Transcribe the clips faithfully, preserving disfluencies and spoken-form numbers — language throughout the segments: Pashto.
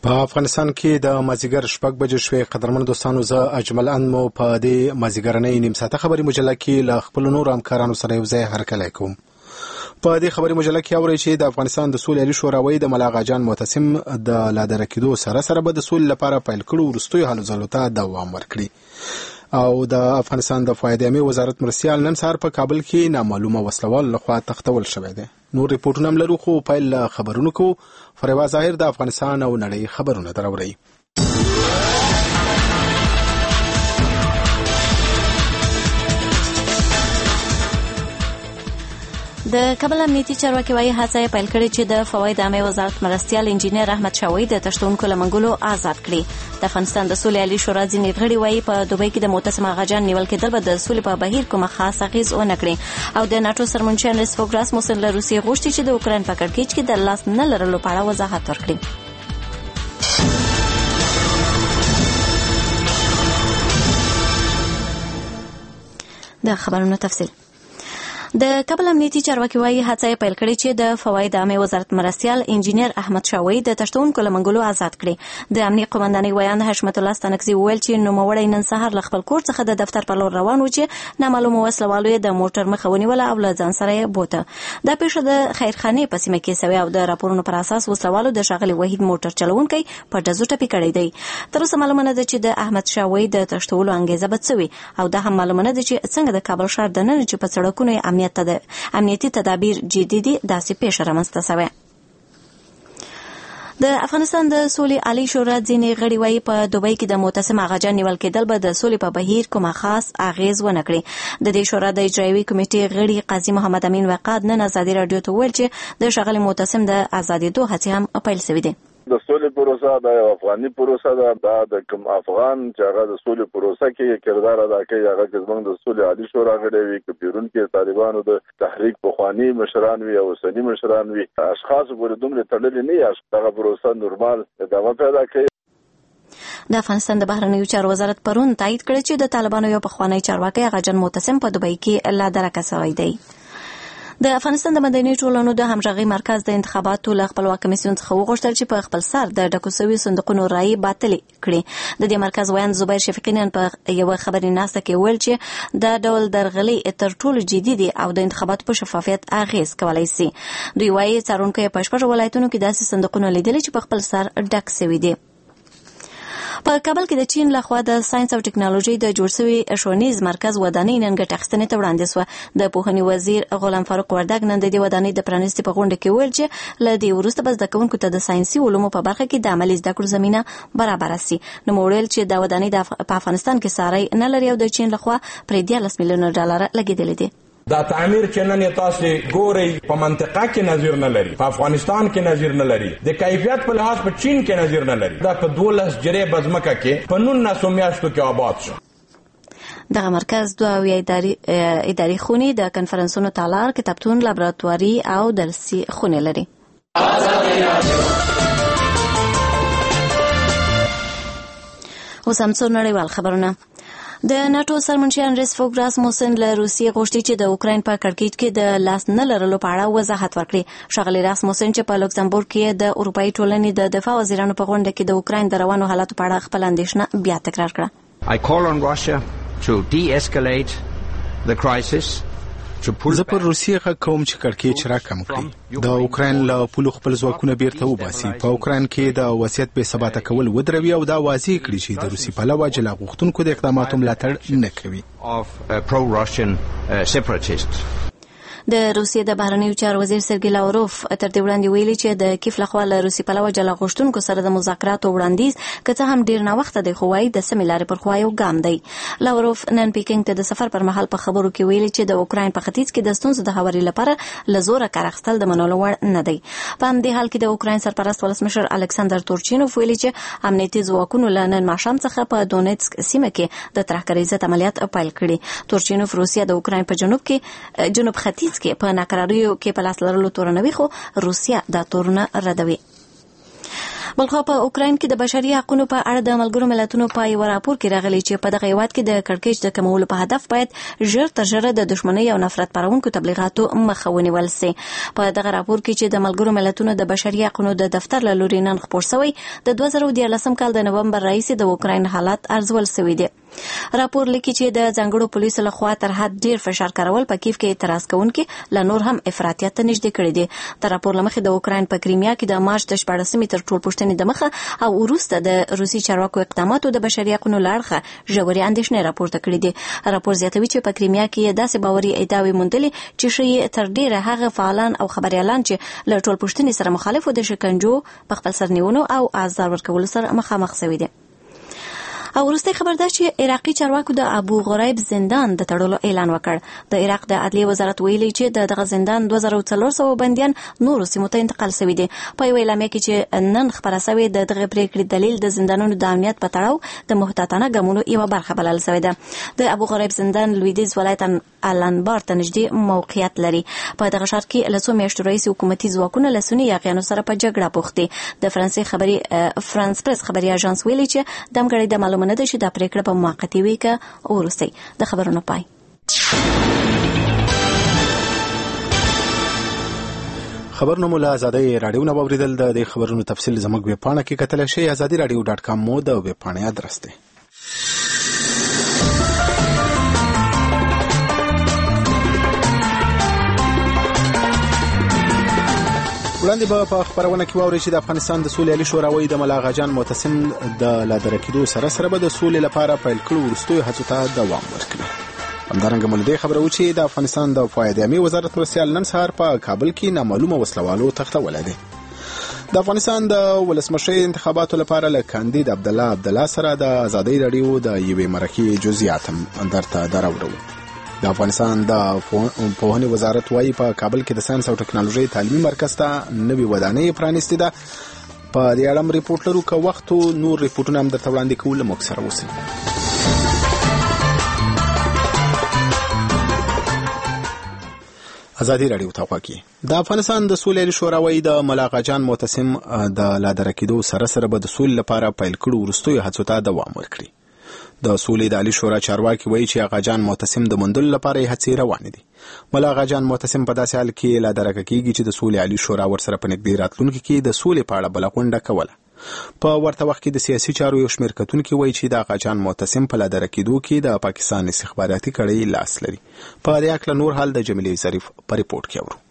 په افغانستان کې د مازیګر شپږ بجې شوې. قدرمن دوستانو، زه اجمل ان مو په دې مازیګرنۍ نیم ساعته خبري مجله کې له خپل نور همکارانو سره یو ځای هرکلی کوم. په دې خبري مجله کې اورئ چې د افغانستان د سولې عالی شوراوي د ملا غاجان معتصم د لادره کېدو سره سره به د سولې لپاره پیل کړو وروستیو هلو ځلو ته دوام ورکړي او د افغانستان د فایده عامې وزارت مرستیال نن سهار په کابل کې نامعلومه وسلوال لخوا تختول شوی دی. نور ریپورټونه هم لرو، خو پیل خبرونو کو. فریوا ظاهر د افغانستان او نړۍ خبرونه دراوړي. د کابل امنیتي چارواکي وايي هڅه پیل کړې چې د فواید عامې وزارت مرستیال انجینیر احمد شاوی د تشتونکو لمنګلو آزاد کړي. د افغانستان د سولې عالی شورا ځینې غړي وايي په دوبۍ کې د معتصم غاجان نیول کېدل به د سولې په بهیر کومه خاص اغیز ونه کړي او د ناتو سرمنشن رسفوګ راسموسن له روسیې غوښتي چې د اوکراین په کړکېچ کې د لاس نه لرلو په اړه وضاحت ورکړي. د خبرونو تفصیل. د کابل امنیتي چارواکي وايي هڅه پیل کړې چې د فواید عامې وزارت مرستیال انجینیر احمد شاوی د تشتونکو لمنګلو آزاد کړي. د امنیت قومندانۍ ویان حشمت الله ستانکزي وویل چې نوموړی نن سهار له خپل کور څخه د دفتر په لور روان و چې نامعلومه وسلوالو یې د موټر مخه ونیوله او له ځان سره یې بوته. دا پیښه د خیرخانې په سیمه کې سوې او د راپورونو پر اساس وسلوالو د ښاغلي وحید موټر چلونکی په ډزو ټپي کړی دی. تر اوسه معلومه نه ده چې د احمد شاوی د تشتولو انګیزه به څه وي او دا هم معلومه نه ده چې څنګه د کابل ښار دننه چې په سړکونو یې امنیت ته د امنیتي تدابیر جدي دي داسې پیښه رامنځته شوې. د افغانستان د سولې عالی شورا ځینې غړي وايي په دوبۍ کې د معتصم غاجان نیول کېدل به د سولې په بهیر کومه خاص اغیز ونه کړي. د دې شورا د اجرایوي کمیټې غړي قاضي محمد امین وقاد نن ازادي رادیو ته ویل چې د ښاغلي معتصم د ازادېدو هڅې هم پیل شوې دي. د سولې پروسه د افغاني پروسه ده، دا د کوم افغان چې هغه د سولې پروسه کې کردار ادا کوي هغه زموږ د سولې عالی شورا غړي وي، کپیرون کې طالبانو د تحریک پخوانی مشران وي او اوسنی مشران وي، اشخاص ګورې دومره تړلې نه یي، هغه پروسه نورمال ادامه پیدا کوي. د افغانستان د بهرنیو چارو وزارت پرون تایید کړ چې د طالبانو یو پخوانی چارواکي غاجان معتصم په دوبۍ کې لا درکه شوی دی. د افغانستان د مدني ټولنو د همغږي مرکز د انتخاباتو له خپلواک کمیسیون څخه وغوښتل چې په خپل سر د ډکو شویو صندوقونو رایې باطلې کړي. د دې مرکز ویان زبیر شفیقی نن په یوه خبري ناسته کې ویل چې دا ډول درغلۍ تر ټولو جدي دي او د انتخاباتو په شفافیت اغیز کولی سي. دوی وایي څارونکو په شپږ ولایتونو کې داسې صندوقونه لیدلي چې په خپل سر ډک شوي دي. په کابل کې د چین لخوا د ساينس او ټکنالوژي د جوړ شوي ښوونیز مرکز ودانۍ نن ګټه اخیستنې ته وړاندې شوه. د پوهنې وزیر غلام فاروق وردګ نن د دې ودانۍ د پرانیستې په غونډه کې ویل چې له دې وروسته به زده کوونکو ته د ساینسي علومو په برخه کې د عملي زده کړو زمینه برابره سي. نو ویل چې دا ودانۍ په افغانستان کې ساری نه لري او د چین لخوا پرې دیارلس میلیونه ډالر لګېدلي دي. دا تعمیر چې نن تاسو ګورئ په منطقه کې نظیر نه لري، په افغانستان کې نظیر نه لري، د کیفیت په لحاظ په چین کې نظیر نه لري. دا په دولس جری بزمکه کې په نولس میاشتو کې آباد شو. دغه مرکز دوه اویا اداري اداري خونې د کنفرانسونو تالار، کتابتون، لابراتواري او درسي خونې لري. اوس هم څو نړیوال خبرونه. د ناتو سرمنشیان رسفوګ راسموسن له روسیې غوښتي چې د اوکراین په کړکېچ کې د لاس نه لرلو په اړه وضاحت ورکړي. ښاغلي راسموسن چې په لوکسمبورګ کې د اروپایي ټولنې د دفاع وزیرانو په غونډه کې د اوکراین د روانو حالاتو په اړه خپل اندېښنه بیا تکرار کړه. I call on Russia to de-escalate the crisis. زه پر روسیې غږ کوم چې کړکېچ راکم کړي، د اوکراین له پولو خپل ځواکونه بیرته وباسي، په اوکراین کې د وضعیت بې ثباته کول ودروي او دا واضح کړي چې د روسي پلوه جلا غوښتونکو د اقداماتو ملاتړ نه کوي. د روسیې د بهرنیو چارو وزیر سرګی لاوروف تر دې وړاندې ویلي چې د کیف لخوا له روسي پلوه جلا غوښتونکو سره د مذاکراتو وړاندیز که څه هم ډیر ناوخته دی خو وايي د سمې لارې پر خوا یو ګام دی. لاوروف نن پیکینګ ته د سفر پر مهال په خبرو کې ویلي چې د اوکراین په ختیځ کې د ستونزو د هواري لپاره له زوره کار اخیستل د منلو وړ نه دی. په همدې حال کې د اوکراین سرپرست ولسمشر الکساندر تورچینوف ویلي چې امنیتي ځواکونو له نن ماښام څخه په دونیتسک سیمه کې د ترهګرۍ ضد عملیات پیل کړي. تورچینوف روسیا د اوکراین په جنوب کې جنوب ختیځ کې په ناکراری کې په لاس لرلو تورنوي خو روسیا دا تورونه ردوي. بلخو په اوکراین کې د بشري حقوقو په اړه د ملګرو ملتونو په یو راپور کې راغلی چې په دغه هیواد کې د کړکېچ د کمولو په هدف باید ژر تر ژره د دښمنۍ او نفرت پاروونکو تبلیغاتو مخه ونیول سي. په دغه راپور کې چې د ملګرو ملتونو د بشري حقوقو د دفتر له لوري نن خپور شوی د دوه زره دیارلسم کال د نومبر راهیسې د اوکراین حالات ارزول شوی دی. راپور لیکي چې د ځانګړو پولیسو لخوا تر حد ډیر فشار کارول په کیف کې اعتراض کوونکي لا نور هم افراطیت ته نږدې کړي دي. د راپور لمخې د اوکراین په کریمیا کې د مارچ د شپاړسمې تر ټول پوښتنې د مخه او وروسته د روسي چارواکو اقداماتو د بشري حقوقو لړخه ژورې اندېښنې راپورته کړي دي. راپور زیاتوي چې په کریمیا کې داسې باوري ادعاوې موندلې چې شي تر ډیره هغه فعالان او خبريالان چې له ټول پوښتنې سره مخالفو د شکنجو په خپل سرنیونو او آزار ورکولو سره مخامخ شوي دي. او وروستي خبر ده چې عراقي چارواکو د ابو غریب زندان د تړلو اعلان وکړ. د عراق د عدلیه وزارت ویلي چې د دغه زندان دوه زره څلور سوه بندیان نورو سیمو ته انتقال شوي دي. په یو اعلامیه کې چې نن خبره شوې د دغه پریکړې دلیل د زندانونو د امنیت په تړاو د محتاطانه ګامونو یوه برخه بلل شوې ده. د ابو غریب زندان لویدیځ ولایت الانبار ته نږدې موقعیت لري. په دغه ښار کې له څو میاشتو راهیسې حکومتي ځواکونه له سني یاغیانو سره په جګړه بوخت دي. د فرانسې خبري فرانس پریس خبري اژانس ویلي چې دمګړی د معلومات نه ده چې دا پریکړه په موقتی وی که ورسي. د خبرونو پای. خبرونه مو له ازادي رادیو نه اوریدل. د دې خبرونو تفصیل زموږ ویب پاڼه کې کتل شي. ازادي رادیو ډاټ کام مو د ویب پاڼې ادرس دی. وړاندې به په خبرونه کې واورئ چې د افغانستان د سولې عالي شوراوي د ملا غاجان معتصم د لادره کېدو سره سره به د سولې لپاره پیل کړو وروستیو هڅو ته دوام ورکړي. همدارنګه مو له دې خبره و چې د افغانستان د دفاع عامې وزارت مرستیال نن سهار په کابل کې نامعلومه وسلوالو تختولی دی. د افغانستان د ولسمشرۍ انتخاباتو لپاره له کاندید عبدالله عبدالله سره د ازادۍ راډیو د یوې مرکې جزئیات هم درته دراوړو. د افغانستان د پوهنې وزارت وايي په کابل کې د ساينس او ټکنالوژي تعلیمي مرکز ته نوې ودانۍ پرانیستې ده. په دې اړه ریپورت لرو که وخت نور ریپورتونه هم درته وړاندې کوو. له موږ سره اوسئ. ازادي رادیو ته غواړي. د افغانستان د سولې عالي شوراوي د ملا غاجان معتصم د لادره کېدو سره سره به د سولې لپاره پیل کړو وروستیو هڅو ته دوام ورکړي. د سولې د عالي شورا چارواکي وایي چې غاجان معتصم د موندلو لپاره یې هڅې روانې دي. ملا غاجان معتصم په داسې حال کې لا درکه کېږي چې د سولې عالي شورا ورسره په نږدې راتلونکي کې د سولې په اړه بله غونډه کوله. په ورته وخت کې د سیاسي چارو یو شمېر کتونکي وایي چې د غاجان معتصم په لا درکه کېدو کې د پاکستان استخباراتي کړۍ لاس لري. په دې اړه نور حال د جمیلې ظریف په ریپورت کې اورو.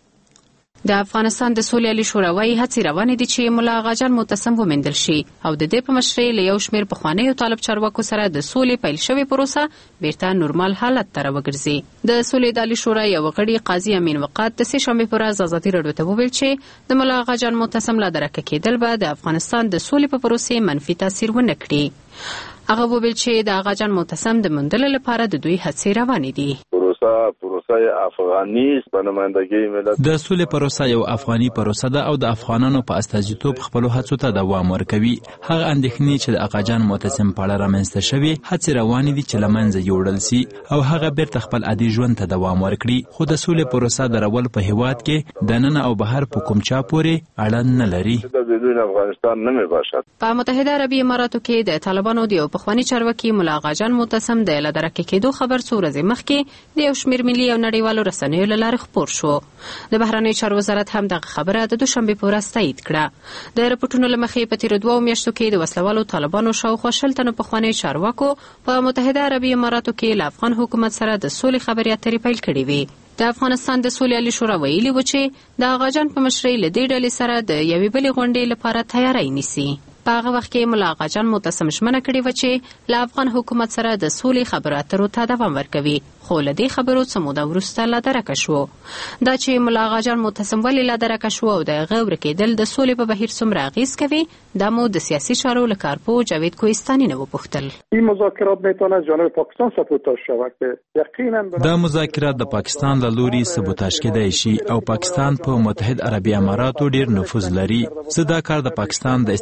د افغانستان د سولې عالي شورا وايي هڅې روانې دي چې ملا غاجان معتصم ومندل شي او د دې په مشرۍ له یو شمېر پخوانیو طالب چارواکو سره د سولې پیل شوې پروسه بیرته نورمال حالت ته راوګرځي. د سولې د عالي شورا یو غړي قاضي امین وقات د سې شنبې پر ورځ ازادي راډیو ته وویل چې د ملا غاجان معتصم لا درکه کېدل به د افغانستان د سولې په پروسې منفي تاثیر ونه کړي. هغه وویل چې د غاجان معتصم د موندلو لپاره د دوی هڅې روانې دي. پروسه افغاني په نمائندګۍ ملت د سولې پروسه یو افغاني پروسه ده او د افغانانو په استازیتوب خپل هڅو ته دوام ورکوي. هغه اندېښنې چې د غاجان معتصم په اړه رامنځته شوي هڅې روانې دي چې له منځه یوړل سي او هغه بیرته خپل عادي ژوند ته دوام ورکړي. خو د سولې پروسه درول په هیواد کې د نن او بهر په کوم چا پورې اړه نه لري. بدون افغانستان نه میباشد. په متحده عربي اماراتو کې د طالبانو د یو پخوانی چارواکي ملا غاجان معتصم د لادرکه کېدو خبر څو ورځې مخکې د یو شمېر ملي او نړیوالو رسنیو له لارې خپور شو. د بهرنیو چارو وزارت هم دغه خبره د دوشنبې په ورځ تایید کړه. د راپورټونو له مخې په تېرو دوو میاشتو کې د وسلوالو طالبانو شاوخوا شل تنو پخوانیو چارواکو په متحده عربي اماراتو کې له افغان حکومت سره د سولې خبرې اترې پیل کړې وې. د افغانستان د سولې عالي شورا ویلي و چې د غاجان په مشرۍ له دې ډلې سره د یوې بلې غونډې لپاره تیاری نیسي. په هغه وخت کې ملا غاجان معتصم ژمنه کړې وه چې له افغان حکومت سره د سولې خبرو اترو ته دوام ورکوي. خو له دې خبرو څه موده وروسته لا درکه شو. دا چې ملا غاجان معتصم ولې لا درکه شو او د هغه ورکېدل د سولې په بهیر څومره اغېز کوي دا مو د سیاسي چارو له کارپوه جاوید کوهستاني نه وپوښتل. این مذاکرات میتونه از جانب پاکستان سابوتاژ شود که یقینا دا مذاکرات د پاکستان له لوري سابوتاژ کېدای شي او پاکستان په متحد عربي اماراتو ډیر نفوذ لري. زه دا کار د پاکستان د استخباراتو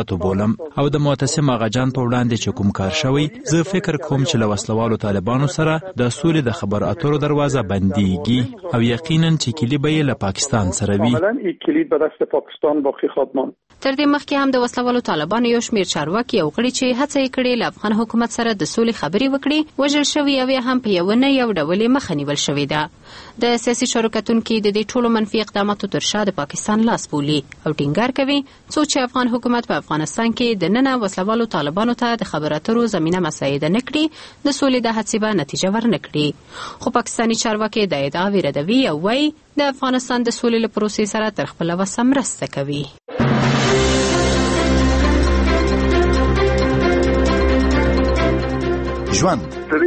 غلطو بولم او د معتصم اغاجان په وړاندې چې کوم کار شوی زه فکر کوم چې له وسلوالو طالبانو سره د سولې د خبر اترو دروازه بنديږي او یقینا چې کلی به له پاکستان سره وي. تر دې مخکې هم د وسلوالو طالبانو یو شمېر چارواکي او غړي چې هڅه یې کړې له افغان حکومت سره د سولې خبرې وکړي وژل شوي او هم په یو نه یو ډول مخه نیول شوې ده. د سیاسي چارو کتونکي د دې ټولو منفي اقداماتو تر شا د پاکستان لاس بولي او ټینګار کوي څو چې افغان حکومت په افغانستان کې د نن وسلوالو طالبانو ته د خبرو اترو زمينه مساعده نه کړي د سولې د هڅې به نتیجه ورنه کړي. خو پاکستاني چارواکي د ادعا ویردوي او وايي د افغانستان د سولې له پروسې سره تر خپل وسه مرسته کوي. ژوند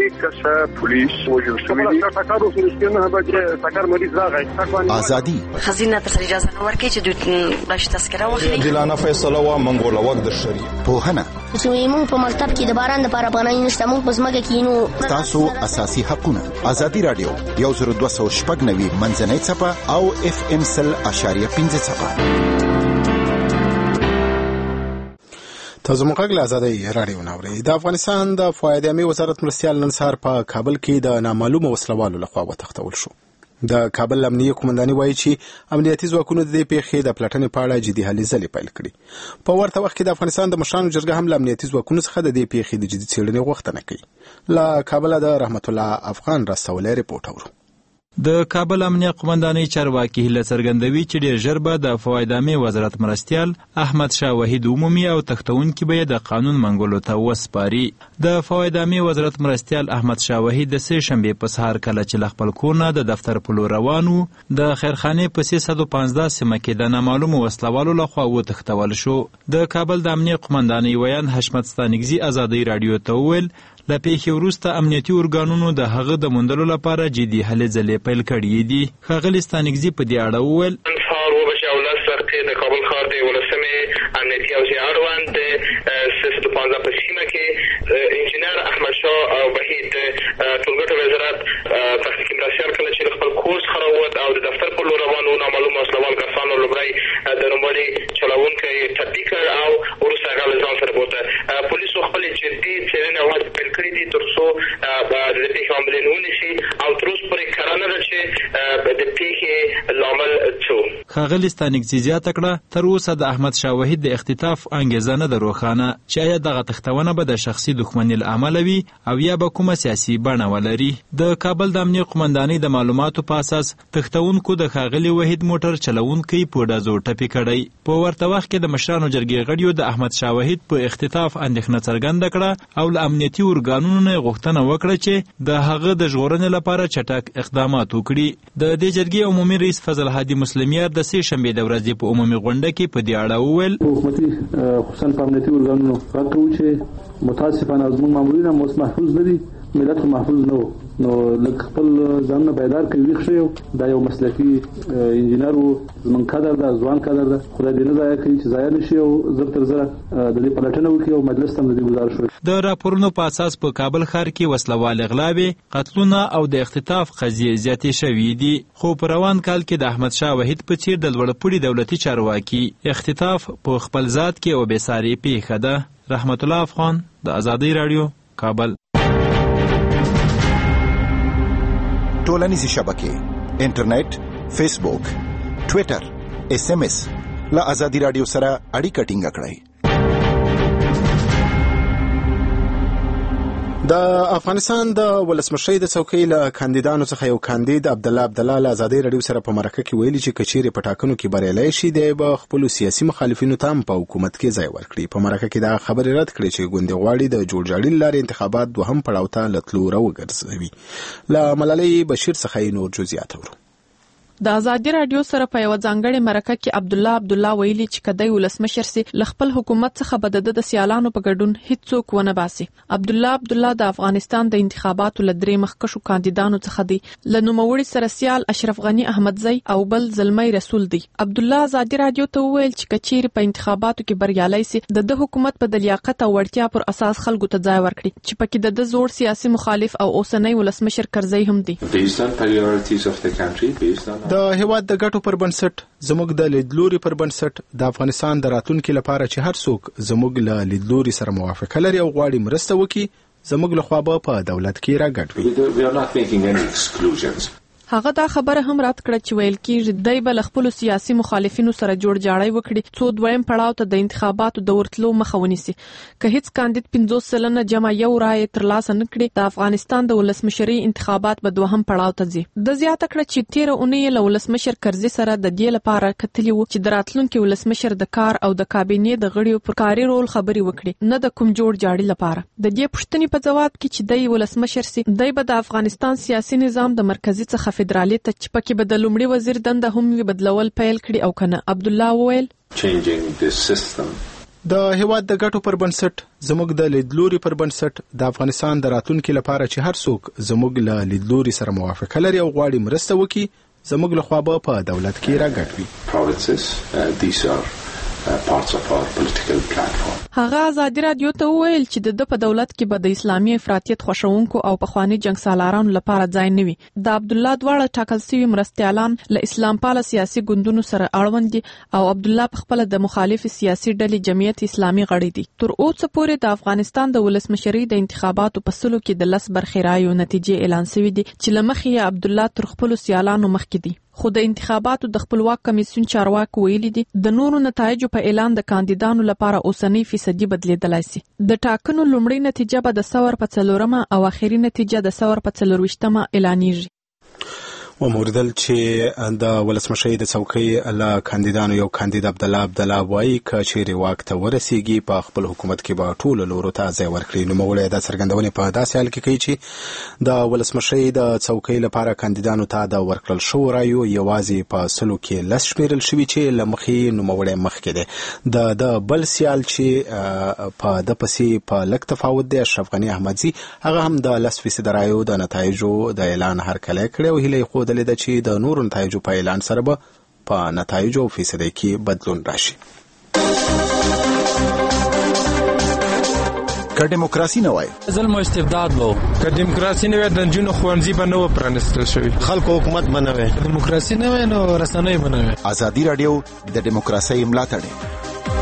ازادي خزینه ته اجازه نه ورکړي چې دوی بلش تذکره واخلي. دلانه فیصله وا منګول وګ د شری پوهنه زموږ په مکتب کې د باران د لپاره پناه نشته موږ په ځمکه کې نو تاسو اساسي حقونه ازادي رادیو یو زر دوه سوه شپږ نوي منځنۍ صفه او اف ام سل اشاریه پنځه صفه. تاسو موږ له ازادي رادیو نوري د افغانستان د فواد امنیت وزارت مرستيال نن سهار په کابل کې د نامعلومه وسلوالو لخوا وتښتول شو. د کابل امنیتي قومنداني وایي چې امنیتي ځواکونو د دې پیښې د پلټنې په اړه جدي هلې ځلې پیل کړې. په ورته وخت کې د افغانستان د مشرانو جرګه هم له امنیتي ځواکونو څخه د دې پیښې د جدي څېړنې غوښتنه کوي. له کابل د رحمت الله افغان راستولې ریپورت اورو. د کابل امنیه قومندانۍ چارواکي هیله څرګندوي چې ډېر ژر به د فواد امنیت وزارت مرستيال احمد شاه وحید عمومي او تختونکي به د قانون منګولو ته وسپاري. د فواد امنیت وزارت مرستيال احمد شاه وحید د سه شنبه په سهار کله چې خپل کور نه د دفتر په لور روانو د خیرخانه په سه سوه پنځه سیمه کې د نامعلومه وسلوالو لخوا وتښتول شو. د کابل د امنیه قومندانۍ ویان حشمت ستانګزي ازادي رادیو ته وویل له پیښې وروسته امنیتي ارګانونو د هغه د موندلو لپاره جدي هلې ځلې پیل کړې دي. ښاغلي ستانګزي په دې اړه وویل د کابل ښار د ولسمې امنیتي او اړوند سه سوه پنځه په سیمه کې انجینر احمد شاه او وحید ټولګټو وزارت تحقیقي مرستيال کله چې خپل کورس خراوت او د دفتر په لور روانو نامعلومه وسلوال کسانو لومړی د نوموړي چلوونکی تطبیق او وروسته هغه له ځان سره بوته. پولیسو خپل جدي څېړنې او پیل کړې دي تر څو د پیښې عاملین ونیسي او تر اوسه پورې کړنه ده چې د پیښې لامل څه. ښاغلي ستانګزي زیاته کړه تر اوسه د احمد شاه وحید د اختطاف انګیزه نه ده روښانه چې آیا دغه تښتونه به د شخصي دښمنۍ له امله وي او یا به کومه سیاسي بڼه ولري. د کابل د امنیت قومندانۍ د معلوماتو په اساس تښتونکو د ښاغلي وحید موټر چلوونکی په ډزو ټپي کړی. په ورته وخت کې د مشرانو جرګې غړیو د احمد شاه وحید په اختطاف اندېښنه څرګنده کړه او له امنیتي ارګانونو نه غوښتنه وکړه چې د هغه د ژغورنې لپاره چټک اقدامات وکړي. د دې جرګې عمومي رئیس فضل هادي مسلمیار د سه شنبې د ورځې په عمومي غونډه کې په دې اړه وویل حکومتي خصوصا په امنیتي ارګانونو راکوي چې متاسفانه زموږ مامورین هم اوس محفوظ نه دي، ملت محفوظ نه و. نو لکه خپل ځانونه بیدار کوي ویښ شي. دا یو مسلکي انجینر و، زموږ کادر ده، ځوان کادر ده. خدای دې نه ضایع کړي چې ضایع نه شي او زر تر زره د دې پلټنه وکړي او مجلس ته هم د دې ګزارش وکړي. د راپورونو په اساس په کابل ښار کې وسلوال اغلاوې، قتلونه او د اختطاف قضیې زیاتې شوي دي. خو په روان کال کې د احمد شاه وحید په څیر د لوړپوړي دولتي چارواکي اختطاف په خپل ذات کې او بېسارې پیښه ده. رحمت الله افغان د ازادي رادیو کابل. ټولنیزې شبکې انټرنیټ، فیسبوک، ټویټر، اس ام اس له ازادي رادیو سره اړیکه ټینګه کړئ. د افغانستان د ولسمشرۍ د څوکۍ له کاندیدانو څخه یو کاندید عبدالله عبدالله له ازادي رادیو سره په مرکه کې ویلي چې کچېرې په ټاکنو کې بریالی شي دی به خپلو سیاسي مخالفینو ته هم په حکومت کې ځای ورکړي. په مرکه کې دا خبرې رد کړې چې ګوندې غواړي د جوړجاړي له لارې انتخابات دوهم پړاو ته له تلو راوګرځوي. له ملالۍ بشیر څخه یې نور جزئیات اورو. د ازادي رادیو سره په یو ځانګړې مرکه کې عبدالله عبدالله ویلي چې کدی ولسمشر سي ل خپل حکومت څخه بد د سیالانو په ګډون هیڅ څوک ونه باسي. عبدالله عبدالله د افغانستان د انتخاباتو ل درې مخکشو کاندیدانو څخه دی. ل نوموړي سره سیال اشرف غنی احمدزی او بل زلمی رسول دی. عبدالله ازادي رادیو ته ویل چې کچیر په انتخاباتو کې بریالي سي د د حکومت په د لیاقت او وړتیا پر اساس خلکو ته ځای ورکړي چې پکې د د زوړ سیاسي مخالف او اوسنۍ ولسمشر کرزی هم دی. د هیواد د ګټو پر بنسټ زموږ د لیدلوري پر بنسټ د افغانستان د راتلونکي لپاره چې هر څوک زموږ له لیدلوري سره موافقه لري او غواړي مرسته وکړي زموږ لخوا به په دولت کې راګډ وي. هغه دا خبره هم رات کړه چې ویل کېږي دی به له خپلو سیاسي مخالفینو سره جوړ جاړی وکړي څو دویم پړاو ته د انتخاباتو د ورتلو مخه ونیسي. که هیڅ کاندید پنځوس سلنه جمع یو رایې ترلاسه نه کړي د افغانستان د ولسمشرۍ انتخابات به دوهم پړاو ته ځي. د زیاته کړه چې تیره اونۍ له ولسمشر کرزي سره د دې لپاره کتلي وو چې د راتلونکي ولسمشر د کار او د کابینې د غړیو پر کاري رول خبرې وکړي نه د کوم جوړ جاړي لپاره. د دې پوښتنې په جواب کې چې دی ولسمشر سي دی به د افغانستان سیاسي نظام د مرکزی څخه فدرالي ته چې پکې به د لومړي وزیر دنده هم وي بدلول پیل کړي او کنه. عبدالله وویل د هیواد د ګټو پر بنسټ زموږ د لیدلوري پر بنسټ د افغانستان د راتلونکي لپاره چې هر څوک زموږ له لیدلوري سره موافقه لري او غواړي مرسته وکړي زموږ لخوا به په دولت کې راګډ وي. هغه ازادي رادیو ته وویل چې د په دولت کې به د اسلامي افراطیت خوښونکو او پخوانی جنگ سالارانو لپاره ځای نه وي. د عبدالله دواړه ټاکل شوي مرستیالان له اسلام پاله سیاسي ګوندونو سره اړوند دي او عبدالله په خپل د مخالف سیاسي ډلې جمعیت اسلامي غړی دي. تر اوسه پورې د افغانستان د ولسمشرۍ د انتخاباتو په سلو کې د لس برخې رایو نتیجې اعلان شوې دي چې له مخې یې عبدالله تر خپلو سیالانو مخکې دي. خو د انتخاباتو د خپلواک کمیسیون چارواکو ویلي دي د نورو نتایجو په اعلان د کاندیدانو لپاره اوسنۍ فیصدي بدلیدلای شي. د ټاکنو لومړۍ نتیجه به د سور په څلورمه او اخري نتیجه د سور په څلورویشتمه اعلانیږي. وموردل چې د ولسمشۍ د څوکۍ له کاندیدانو یو کاندید عبدالله عبدالله وایي که چیرې واک ته ورسیږي په خپل حکومت کې به ټولو لورو ته ځای ورکړي. نوموړی دا څرګندونې په داسې حال کې کوي چې د ولسمشۍ د څوکۍ لپاره کاندیدانو ته د ورکړل شوو رایو یوازې په سلو کې لس شمیرل شوي چې له مخې نوموړی مخکې دی. د د بل سیال چې په ده پسې په لږ تفاوت دی اشرف غني احمدزي هغه هم د لس فیصده رایو د نتایجو د اعلان هرکلی کړی او هیله یې ښودلې ده چې د نورو نتایجو په اعلان سره به په نتایجو فیصدۍ کې بدلون راشي. که دیموکراسي نه وای ظلم او استبداد وو، که دیموکراسي نه وای د نجونو ښوونځي به نه و پرانیستل شوي، خلکو حکومت به نه وای، دیموکراسي نه وای نو رسنۍ به نه وای. ازادي رادیو د دیموکراسۍ ملاتړ.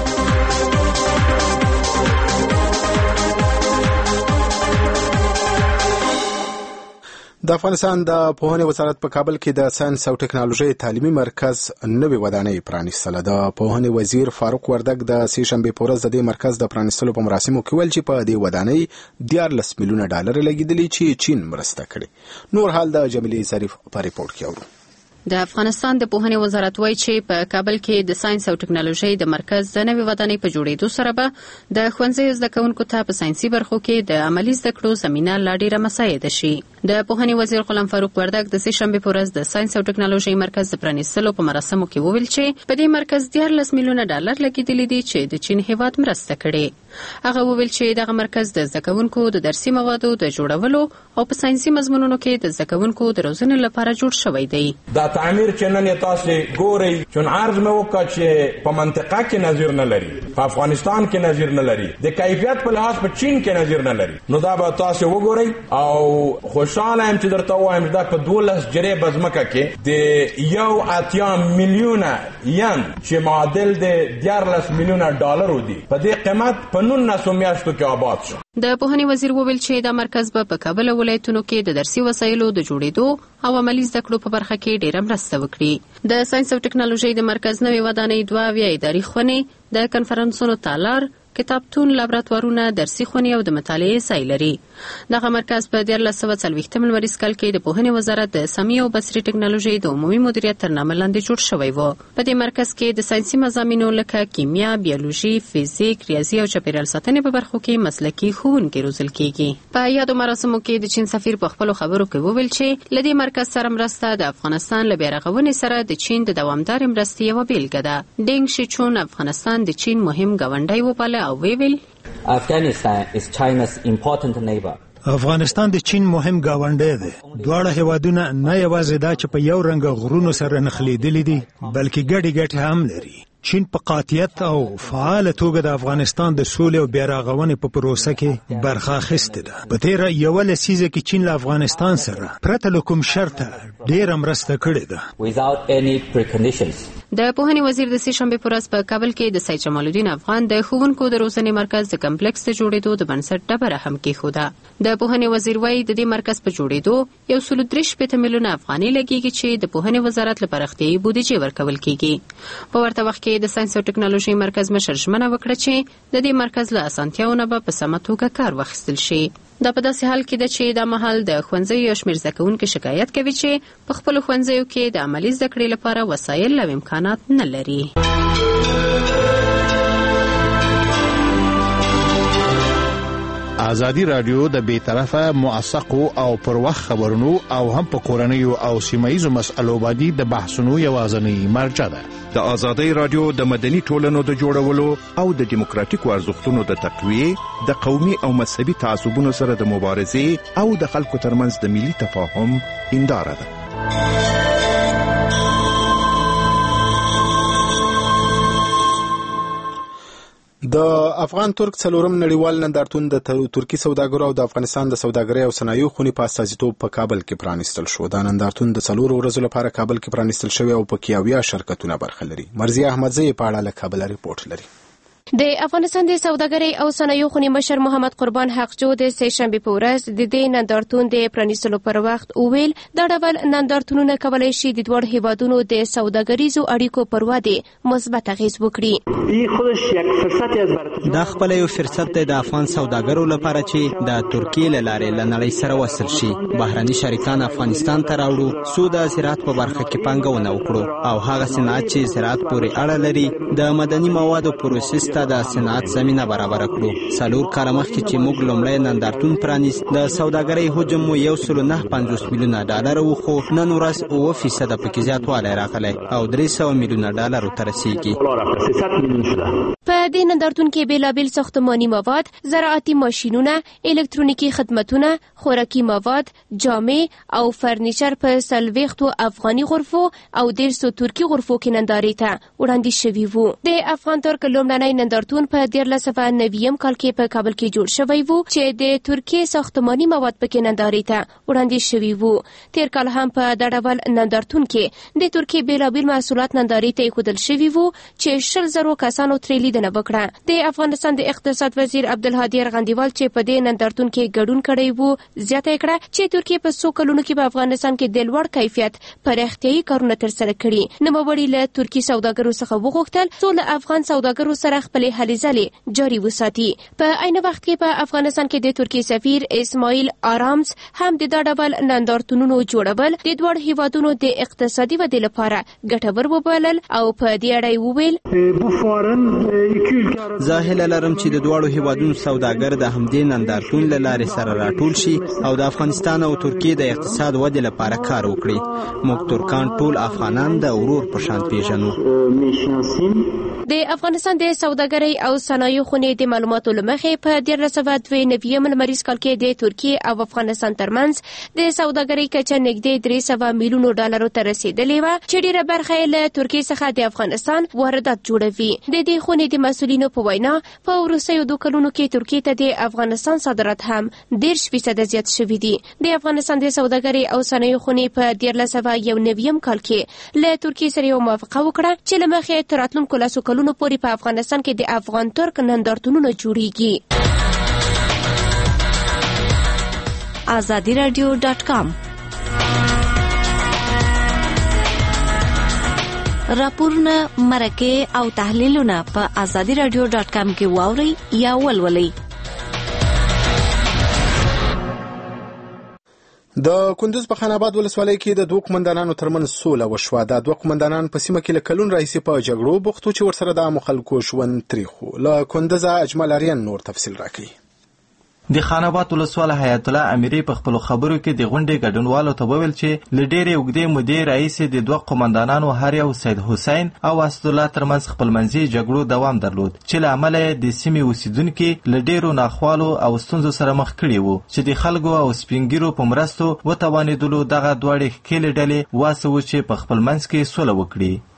د افغانستان د پوهنې وزارت په کابل کې د ساينس او ټکنالوژي تعلیمي مرکز نوې ودانۍ پرانیستله. د پوهنې وزیر فاروق وردګ د سې شنبې په ورځ د دې مرکز د پرانیستلو په مراسمو کې ویل چې په دې ودانۍ دیارلس میلیونه ډالر لګېدلي چې چین مرسته کړې. نور حال د جمیلې ظریف په ریپورت کې اورو. د افغانستان د پوهنې وزارت وایي چې په کابل کې د ساينس او ټکنالوژي د مرکز د نوې ودانۍ په جوړېدو سره به د ښوونځیو زده کوونکو ته په ساينسي برخو کې د عملي زده کړو زمینه لا ډېره مساعده شي. د پوهنې وزیر غلام فاروق وردګ د سې شنبې په ورځ د ساينس او ټکنالوژي مرکز د پرانیستلو په مراسمو کې وویل چې په دې مرکز دیارلس میلیونه ډالر لګېدلي دي چې د چین هیواد مرسته کړې. هغه وویل چې دغه مرکز د زده کوونکو د درسي موادو د جوړولو او په ساينسي مضمونونو کې د زده کوونکو د روزنې لپاره جوړ شوی دی. دا تعمیر چې نن تاسو ګورئ چون عرض مې وکړ چې په منطقه کې نظیر نه لري، په افغانستان کې نظیر نه لري، د کیفیت په لحاظ په چین کې نظیر نه لري. نو دا به تاسو وګورئ او خوشاله یم چې درته وایم دا په دولس جرې بزمکه کې د یو اتیا میلیونه ین چې معادل د دیارلس میلیونه ډالرو دي په دې قیمت په نولسو میاشتو کې آباد شو. د پوهنې وزیر وویل چې دا مرکز به په کابل ولایتونو کې د درسي وسایلو د جوړېدو او عملي زده کړو په برخه کې ډېره مرسته وکړي. د ساينس او ټکنالوژي د مرکز نوې ودانۍ دوه اویا اداري خونې، د کنفرانسونو تالار، کتابتون، لابراتوارونه، درسي خونې او د مطالعې ځای لري. دغه مرکز په دیارلس سوه څلوېښتم لمریز کال کې د پوهنې وزارت د سمعي او بصري ټکنالوژۍ د عمومي مدیریت تر نامه لاندې جوړ شوی و. په دې مرکز کې د ساینسي مضامینو لکه کیمیا، بیولوژي، فزیک، ریاضي او چاپیریال ساتنې په برخو کې مسلکي ښوونکي روزل کېږي. په یادو مراسمو کې د چین سفیر په خپلو خبرو کې وویل چې له دې مرکز سره مرسته د افغانستان له بیارغونې سره د چین د دوامدارې مرستې یوه بیلګه ده. ډینګ شیچون افغانستان د چین مهم ګاونډی وباله او ویل Afghanistan is China's important neighbor. افغانستان د چین مهم ګاونډی دی. دواړه هیوادونه نه یوازې دا چې په یو رنګ غرونو سره نښلېدلي دي بلکې ګډې ګټې هم لري. چین په قاطعیت او فعال توګه د افغانستان د سولې او بیا رغونې په پروسه کې برخه اخیستې ده. په تیره یوه لسیزه کې چین له افغانستان سره پرته له کوم شرطه ډېره مرسته کړې ده. د پوهنې وزیر د سې شنبې په ورځ په کابل کې د سید جمال الدین افغان د ښوونکو د روزنې مرکز د کمپلکس د جوړېدو د بنسټ ډبره هم کېښوده. د پوهنې وزیر وایي د دې مرکز په جوړېدو یو سل درې شپېته میلیونه افغانۍ لګېږي چې د پوهنې وزارت له پراختیایي بودیجې ورکول کېږي. په ورته وخت کې د ساینس او ټکنالوژي مرکز مشر ژمنه وکړه چې د دې مرکز له اسانتیاوو نه به په سمه توګه کار واخیستل شي. دا په داسې حال کې ده چې دا مهال د ښوونځیو یو شمېر زده کوونکي شکایت کوي چې په خپلو ښوونځیو کې د عملي زده کړې لپاره وسایل او امکانات نه لري. ازادي رادیو د بې طرفه موثقو او پر وخت خبرونو او هم په کورنیو او سیمایي مسألو باندې د بحثونو یوازینی مرجع ده. د ازادي رادیو د مدني ټولنو د جوړولو او د دیموکراتیکو ارزښتونو د تقویې، د قومي او مذهبي تعصبونو سره د مبارزې او د خلکو ترمنځ د ملي تفاهم هنداره ده. د افغان ترک څلورم نړیوال نندارتون د ترکی سوداګرو او د افغانستان د سوداګرۍ او صنایعو خونې په استازیتوب په کابل کې پرانیستل شو. دا نندارتون د څلورو ورځو لپاره کابل کې پرانیستل شوی او په کې اویا شرکتونه برخه لري. مرضیه احمدزی په اړه له کابل ریپورت لري. د افغانستان د سوداګرۍ او صنایعو خونې مشر محمد قربان حقجو د سې شنبې په ورځ د دې نندارتون د پرانیستلو پر وخت وویل دا ډول نندارتونونه کولی شي د دواړو هیوادونو د سوداګریزو اړیکو پر ودې مثبت اغیز وکړي. دا خپل یو فرصت دی د افغان سوداګرو لپاره چې د ترکیې له لارې له نړۍ سره وصل شي. بهرني شریکان افغانستان ته راوړو، څو د زراعت په برخه کې پانګونه وکړو او هغه صنعت چې زراعت پورې اړه لري د مدني موادو پروسس د صنعت زمينه برابر کړو. څلور کاله مخکې چې موږ لومړی نندارتون پرانیست د سوداګرۍ حجم مو یو سل نه پنځوس میلیونه ډالر و، خو نن ورځ اووه فیصده پکې زیاتوالی راغلی او درې سوه میلیونه ډالرو ته رسیږي. په دې نندارتون کې بیلابیل ساختماني مواد، زراعتي ماشینونه، الکترونیکي خدمتونه، خوراکي مواد، جامې او فرنیچر په څلوېښتو افغاني غرفو او دېرشو ترکي غرفو کې نندارې ته وړاندې شوي وو. د افغان ترک لومړنی نندارتون په دیارلس سوه نویم کال کې په کابل کې جوړ شوی وو چې د ترکیې ساختماني مواد پکې نندارې ته وړاندې شوي وو. تیر کال هم په دا ډول نندارتون کې د ترکیې بیلابیل محصولات نندارې ته ایښودل شوي وو چې شل زرو کسانو ترې لیدنه وکړه. د افغانستان د اقتصاد وزیر عبدالهادي ارغندیوال چې په دې نندارتون کې ګډون کړی وو زیاته کړه چې ترکیې په څو کلونو کې په افغانستان کې د لوړ کیفیت پراختیایي کارونه ترسره کړي. نوموړي له ترکي سوداګرو څخه وغوښتل څو له افغان سوداګرو سره خپلې هلې ځلې جاري وساتي. په عین وخت کې په افغانستان کې د ترکیې سفیر اسماعیل آرامز هم د دا ډول نندارتونونو جوړول د دواړو هیوادونو د اقتصادي ودې لپاره ګټور وبلل او په دې اړه یې وویل زه هیله لرم چې د دواړو هیوادونو سوداګر د همدې نندارتون له لارې سره راټول شي او د افغانستان او ترکیې د اقتصاد ودې لپاره کار وکړي. موږ ترکان ټول افغانان د ورور په شان پیژنو. د افغانستان د سوداګرۍ او صنایعو خونې د معلوماتو له مخې په دیارلس سوه دوه نویم لمریز کال کې د ترکیې او افغانستان ترمنځ د سوداګرۍ کچه نږدې درې سوه میلیونو ډالرو ته رسېدلې وه چې ډېره برخه یې له ترکیې څخه د افغانستان واردات جوړوي. د دې خونې د مسؤلینو په وینا په وروستیو دوه کلونو کې ترکیې ته د افغانستان صادرات هم دېرش فیصده زیات شوي دي. د افغانستان د سوداګرۍ او صنایعو خونې په دیارلس سوه یو نویم کال کې له ترکیې سره یو موافقه وکړه چې له مخې تر راتلونکو لسو کلونو پورې په افغانستان کې د افغان ترک نندارتونونه جوړیږي. آزادی رادیو ډاټ کام راپورونه، مرکې او تحلیلونه په آزادی رادیو ډاټ کام کې واورئ یا ولولئ. د کندوز په خان آباد ولسوالۍ کې د دوه قومندانانو ترمنځ سوله وشوه. د دوه قومندانان په سیمه کې له کلونو راهیسې په جګړو بوختو چې ورسره د عامو خلکو ژوند تریخ و. له کندوزه اجمل اریان نور تفصیل راکړي. د خان آباد ولسوال حیات الله امیری په خپل خبرو کې د غونډې ګډونوالو ته وویل چې ل ډېرې اوږدې مودې راهیسې د دوه قومندانانو هر یو سید حسین او اسدالله ترمنځ خپلمنځي جګړو دوام درلود چې له امله د سیمې اوسیدونکي له ډېرو ناخوالو او ستونزو سره مخ کړي وو چې د خلکو او سپینګیرو په مرستو وتوانېدلو دغه دواړې ښکېلې ډلې واسه و چې په خپلمنځ کې سوله وکړي.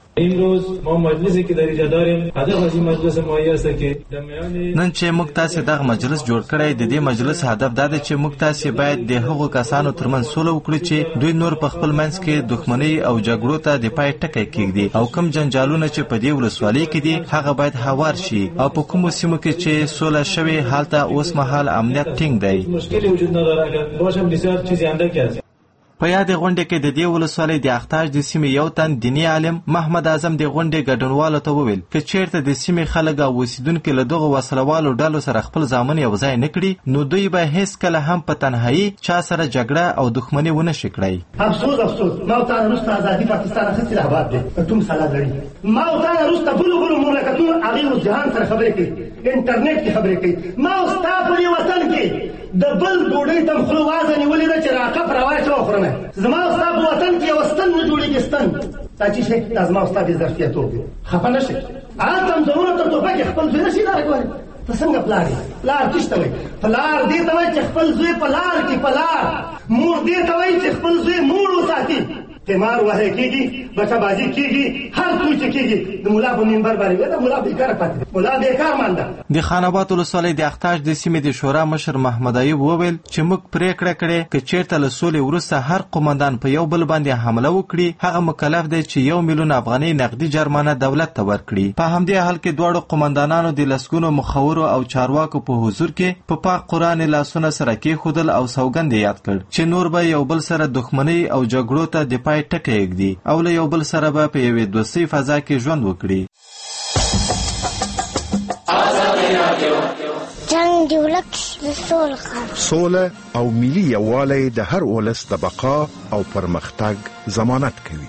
امروز ما مجلسی که در اینجا داریم هدف از این مجلس ما است که نن چې موږ تاسې دغه مجلس جوړ کړی د دې مجلس هدف دا دی چې موږ تاسې باید د هغو کسانو ترمنځ سوله وکړو چې دوی نور په خپل منځ کې دښمنۍ او جګړو ته د پای ټکی کېږدي او کوم جنجالونه چې په دې ولسوالۍ کې دي هغه باید هوار شي او په کومو سیمو کې چې سوله شوې هلته اوس مهال امنیت ټینګ دی. مشکلی وجود نداره اگر باشم بسیار چیزی اندک است. په یاد غونډه کې د دې ولسوالۍ د اختاج د سیمې یو تن دینی عالم محمد اعظم د غونډې ګډونوالو ته وویل که چیرته د سیمې خلک او اوسیدونکي له دغو وسلوالو ډلو سره خپل زامن یو ځای نه کړي نو دوی به هیڅ کله هم په تنهایي چا سره جګړه او دښمني ونه شي کړی. افسوس افسوس ما او تا وروسته ازادي پاکستان اخیستې ده آباد دی په توم سلا لري ما او تا وروسته بلو بلو مملکتونو هغې اوس جهان سره خبرې کوي انټرنیټ کې خبرې کوي ما او ستا په دې وطن کې د بل ډوډۍ ته خوله وازه نیولې ده چې راکپ راواچوه وخورمه زما او ستا په وطن کې یو ستن نه جوړېږي ستن دا چې شی دا زما او ستا بې ظرفیتوب دی خفه نه شي هلته هم زمونه تر ټوپکې خپل زوی نه شي داره کولی ته څنګه پلار یې پلار څه ته وایي پلار دې ته وایي چې خپل زوی په لار کې په لار مور دې ته وایي چې خپل زوی مور وساتي تیمار وهی کېږي بچه بازي کېږي هر څه چې کېږي د ملا په منبر باندې د ملا بیکاره پاتې دی ملا بیکار مانده. د خان آباد ولسوالۍ د اختاج د سیمې د شورا مشر محمد ایوب وویل چې موږ پرېکړه کړې که چیرته له سولې وروسته هر قومندان په یو بل باندې حمله وکړي هغه مکلف دی چې یو میلیون افغانۍ نقدي جرمانه دولت ته ورکړي. په همدې حال کې دواړو قومندانانو د لسګونو مخورو او چارواکو په حضور کې په پاک قرآن لاسونه سره کېښودل او سوګند یې یاد کړ چې نور به یو بل سره دښمنۍ او جګړو ته د پای ټکی دی او له یو بل سره به په یوې دوستۍ فضا کې ژوند وکړي. جنګ دی ولک سوله او ملي یووالی د هر ولس د بقا او پرمختګ ضمانت کوي.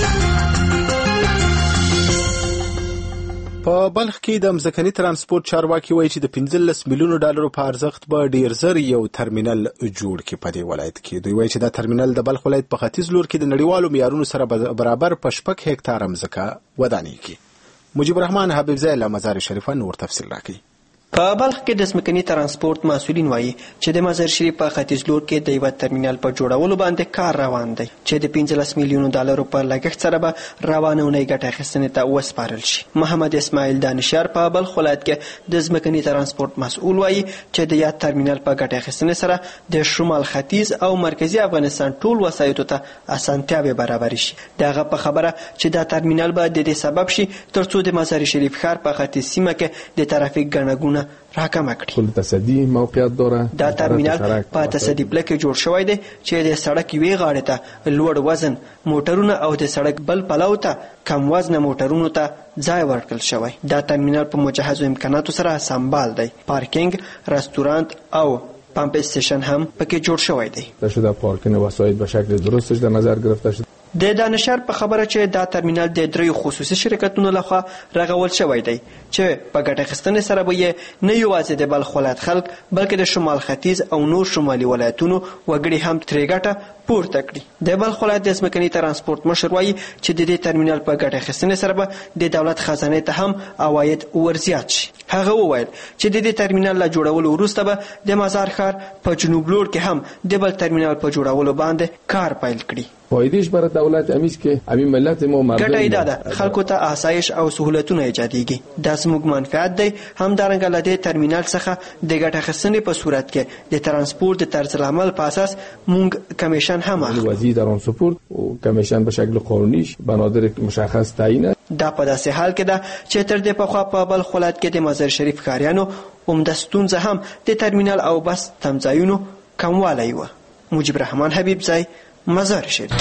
په بلخ کې د مځکني ترانسپورت چارواکي وایي چې د پنځلس میلیونو ډالرو په ارزښت به ډیر زر یو ترمینل جوړ کړي په دې ولایت کې. دوی وایي چې دا ترمینل د بلخ ولایت په ختیځ لور کې د نړیوالو معیارونو سره برابر په شپږ هکتاره مځکه ودانۍ کړي. مجيب الرحمن حبیبزی له مزار شریفه نور تفصیل راکړي. په بلخ کې د ځمکني ترانسپورت مسؤلین وایي چې د مزار شریف په ختیځ لور کې د یوه ترمینل په جوړولو باندې کار روان دی چې د پنځلس میلیونو ډالرو په لګښت سره به روانه اونۍ ګټه اخیستنې ته وسپارل شي. محمد اسماعیل دانشیار په بلخ ولایت کې د ځمکني ترانسپورت مسؤل وایي چې د یاد ترمینل په ګټه اخیستنې سره د شمال ختیځ او مرکزي افغانستان ټول وسایطو ته اسانتیاوې برابرې شي. د هغه په خبره چې دا ترمینل به د دې سبب شي ترڅو د مزار شریف ښار په ختیځ سیمه کې د ترافیک ګڼه ګوڼه راکمه کړي. کل تصدی موقعیت داره. دا ترمینل په تصدی پله کې جوړ شوی دی چې د سړک یوې غاړې ته لوړ وزن موټرونه او د سړک بل پلو ته کم وزنه موټرونو ته ځای ورکړل شوی. دا ترمینل په مجهزو امکاناتو سره سمبال دی. پارکینګ، رستورانت او پمپ استیشن هم پکې جوړ شوی دی. شده پارکینگ وسایط به شکل درستش در نظر گرفته شد. د دانشور په خبره چې دا ترمینل د دریو خصوصي شرکتونو لخوا رغول شوی دی چې په ګټه اخیستنې سره به یې نه یوازې د بلخ ولایت خلک بلکې د شمال ختیځ او نور شمالي ولایتونو وګړي هم ترې ګټه پورته کړي. د بلخ ولایت د ځمکني ترانسپورت مشر وایي چې د دې ترمینل په ګټه اخیستنې سره به د دولت خزانې ته هم عواید ورزیات شي. هغه وویل چې د دې ترمینل له جوړولو وروسته به د مزار ښار په جنوب لور کې هم د بل ترمینل په جوړولو باندې کار پیل کړي. فایدهش برای دولت امیز که همین ملت ما مردم ګټه یې دا ده خلکو ته آسایش او سهولتونه ایجادېږي. دا زموږ منفعت دی. همدارنګه له دې ترمینل څخه د ګټه اخیستنې په صورت کې د ترانسپورت د طرزالعمل په اساس موږ کمیشن هم اخلو. وزیر ترانسپورت و کمیشن به شکل قانونیش بنادر مشخص تعیین. دا په داسې حال کې ده چې تر دې پخوا په بلخ ولایت کې د مزار شریف ښاریانو عمده ستونزه هم د ترمینل او بس تمځایونو کموالی و. مجيب الرحمن حبیبزی، مزار شریف.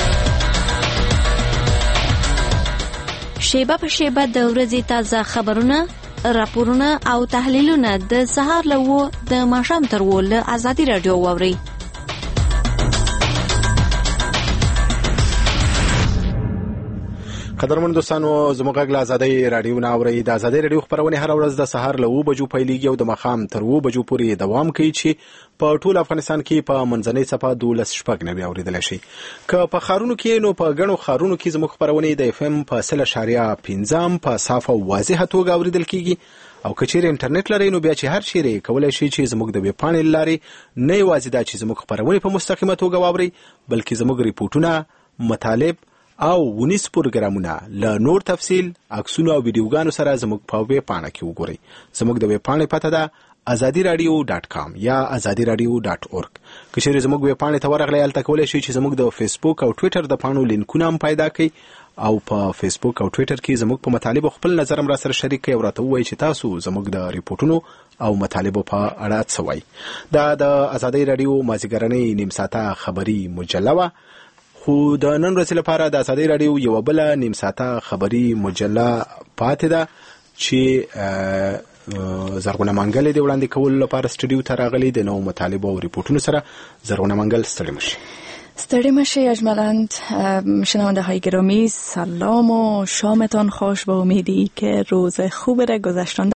شیبه په شیبه د ورځې تازه خبرونه، راپورونه او تحلیلونه د سهار له وو د ماښام تر وو له ازادي راډیو واورئ. قدرمن دوستانو زموږ غږ له ازادۍ راډیو نه اورئ. د ازادۍ راډیو خپرونې هره ورځ د سهار له اوه بجو پیلیږي او د ماښام تر اوه بجو پورې دوام کوي چې په ټول افغانستان کې په منځنۍ څپه دولس شپږ نوي اورېدلی شي. که په ښارونو کې نو په ګڼو ښارونو کې زموږ خپرونې د اف ام په سل اشاریه پنځم په صافه او واضحه توګه اورېدل کېږي. او که چیرې انټرنیټ لرئ نو بیا چې هر چیرې کولی شي چې زموږ د ویب پاڼې له لارې نه یوازې دا چې زموږ خپرونې په مستقیمه توګه واورئ بلکې زموږ ریپورټونه، مطالب او ونیس پروګرامونه له نور تفصیل عکسونو او ویډیوګانو سره زموږ په ویب پاڼه کې وګورئ. زموږ د ویب پاڼې پته ده ازادي رادیو ډاټ کام یا ازادي رادیو ډاټ اورګ. که چیرې زموږ ویب پاڼې ته ورغلئ هلته کولی شئ چې زموږ د فیسبوک او ټویټر د پاڼو لینکونه هم پیدا کړئ او په فیسبوک او ټویټر کې زموږ په مطالبو خپل نظر هم را سره شریک کړئ او راته ووایئ چې تاسو زموږ د ریپورټونو او مطالبو په اړه څه وایئ. دا د ازادي رادیو مازدیګرنۍ نیم ساعته خبري مجله وه، خو د نن ورځې لپاره د ازادي رادیو یوه بله نیم ساعته خبري مجله پاتې ده چې زرغونه منګل دی وړاندې کولو لپاره استودیو ته راغلی د نوو مطالبو او ریپورتونو سره. زرغونه منګل ستړي مشي. ستړي مشی اجملاند. شنونده های گرامی سلام و شامتان خوش، با امیدی که روز خوب را گذشتند